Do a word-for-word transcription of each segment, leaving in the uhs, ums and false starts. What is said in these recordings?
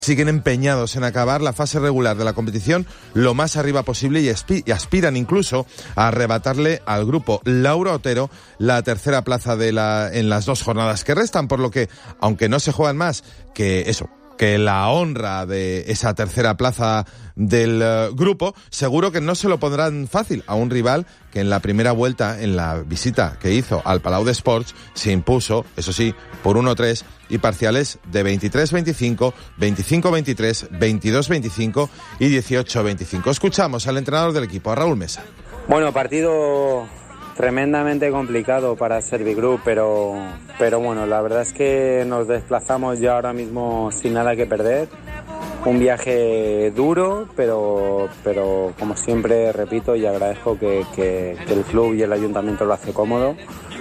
siguen empeñados en acabar la fase regular de la competición lo más arriba posible y, aspi- y aspiran incluso a arrebatarle al grupo Laura Otero la tercera plaza de la, en las dos jornadas que restan, por lo que, aunque no se juegan más que eso, que la honra de esa tercera plaza del uh, grupo, seguro que no se lo pondrán fácil a un rival que en la primera vuelta, en la visita que hizo al Palau de Sports, se impuso, eso sí, por uno tres y parciales de veintitrés veinticinco, veinticinco veintitrés, veintidós veinticinco y dieciocho veinticinco. Escuchamos al entrenador del equipo, a Raúl Mesa. Bueno, partido tremendamente complicado para Servigroup, pero, pero bueno, la verdad es que nos desplazamos ya ahora mismo sin nada que perder. Un viaje duro, pero, pero como siempre repito y agradezco que, que, que el club y el ayuntamiento lo hace cómodo.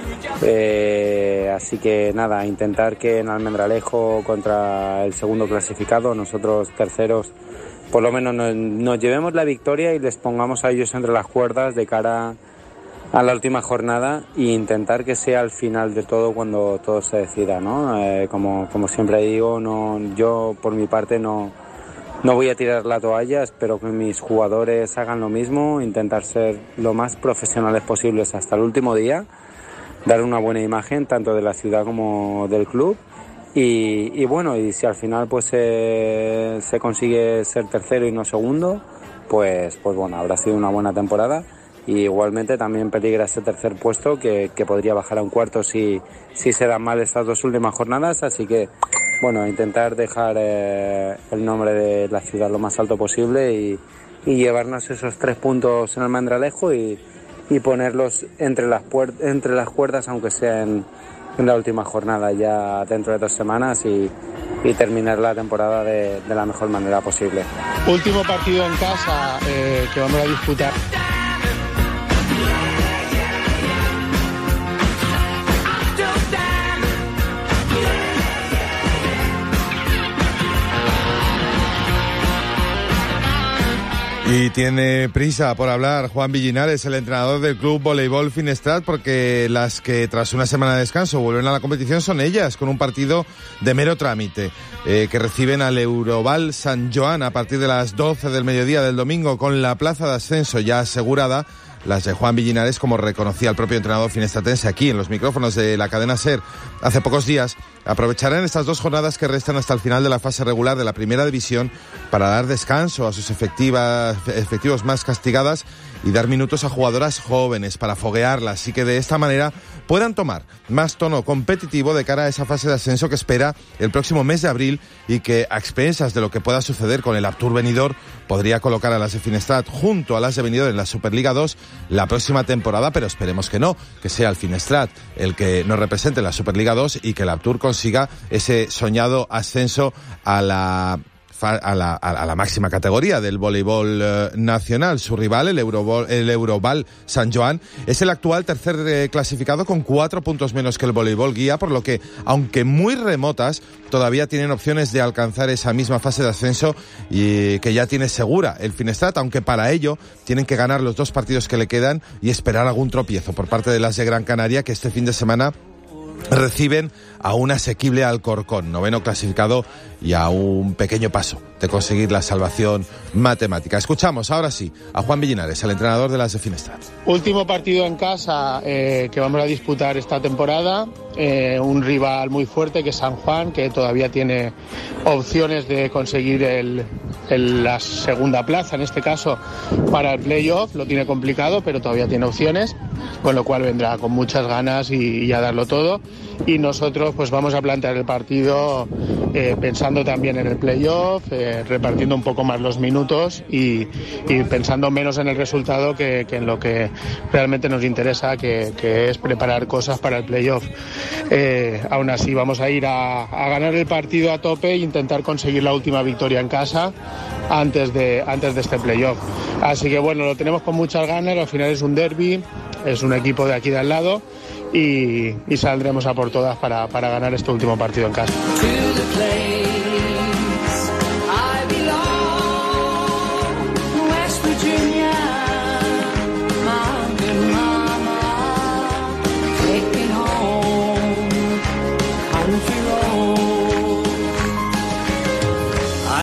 Eh, así que nada, intentar que en Almendralejo contra el segundo clasificado, nosotros terceros, por lo menos nos, nos llevemos la victoria y les pongamos a ellos entre las cuerdas de cara a la última jornada e intentar que sea al final de todo cuando todo se decida, ¿no? Eh, como, como siempre digo, no, yo por mi parte no, no voy a tirar la toalla, espero que mis jugadores hagan lo mismo, intentar ser lo más profesionales posibles hasta el último día, dar una buena imagen tanto de la ciudad como del club y, y bueno, y si al final pues eh, se consigue ser tercero y no segundo, pues, pues bueno, habrá sido una buena temporada. Y igualmente también peligra ese tercer puesto que, que podría bajar a un cuarto si, si se dan mal estas dos últimas jornadas, así que bueno, intentar dejar eh, el nombre de la ciudad lo más alto posible y, y llevarnos esos tres puntos en Almendralejo y, y ponerlos entre las, puer- entre las cuerdas, aunque sea en, en la última jornada ya dentro de dos semanas y, y terminar la temporada de, de la mejor manera posible. Último partido en casa eh, que vamos a disputar. Y tiene prisa por hablar Juan Villinares, el entrenador del club Voleibol Finestrat, porque las que tras una semana de descanso vuelven a la competición son ellas, con un partido de mero trámite, eh, que reciben al Euroval Sant Joan a partir de las doce del mediodía del domingo, con la plaza de ascenso ya asegurada. Las de Juan Villinares, como reconocía el propio entrenador finestratense aquí en los micrófonos de la cadena SER hace pocos días, aprovecharán estas dos jornadas que restan hasta el final de la fase regular de la primera división para dar descanso a sus efectivas, efectivos más castigadas y dar minutos a jugadoras jóvenes para foguearlas y que de esta manera puedan tomar más tono competitivo de cara a esa fase de ascenso que espera el próximo mes de abril y que, a expensas de lo que pueda suceder con el Aptur venidor, podría colocar a las de Finestrat junto a las de venidor en la Superliga dos la próxima temporada, pero esperemos que no, que sea el Finestrat el que nos represente en la Superliga dos y que el Aptur consiga ese soñado ascenso a la A la, a la máxima categoría del voleibol eh, nacional. Su rival, el, Eurobol, el Euroval Sant Joan, es el actual tercer eh, clasificado con cuatro puntos menos que el voleibol guía, por lo que, aunque muy remotas, todavía tienen opciones de alcanzar esa misma fase de ascenso y que ya tiene segura el Finestrat, aunque para ello tienen que ganar los dos partidos que le quedan y esperar algún tropiezo por parte de las de Gran Canaria, que este fin de semana reciben a un asequible Alcorcón, noveno clasificado, y a un pequeño paso de conseguir la salvación matemática. Escuchamos ahora sí a Juan Villinares, el entrenador de las de Finestrat. Último partido en casa eh, que vamos a disputar esta temporada, eh, un rival muy fuerte que es San Juan, que todavía tiene opciones de conseguir el, el, la segunda plaza, en este caso para el playoff, lo tiene complicado, pero todavía tiene opciones, con lo cual vendrá con muchas ganas y, y a darlo todo. Y nosotros pues vamos a plantear el partido eh, pensando también en el playoff, eh, repartiendo un poco más los minutos y, y pensando menos en el resultado que, que en lo que realmente nos interesa, que, que es preparar cosas para el playoff. Eh, aún así vamos a ir a, a ganar el partido a tope e intentar conseguir la última victoria en casa antes de, antes de este playoff. Así que bueno, lo tenemos con muchas ganas, al final es un derbi, es un equipo de aquí de al lado. Y, y saldremos a por todas para, para ganar este último partido en casa.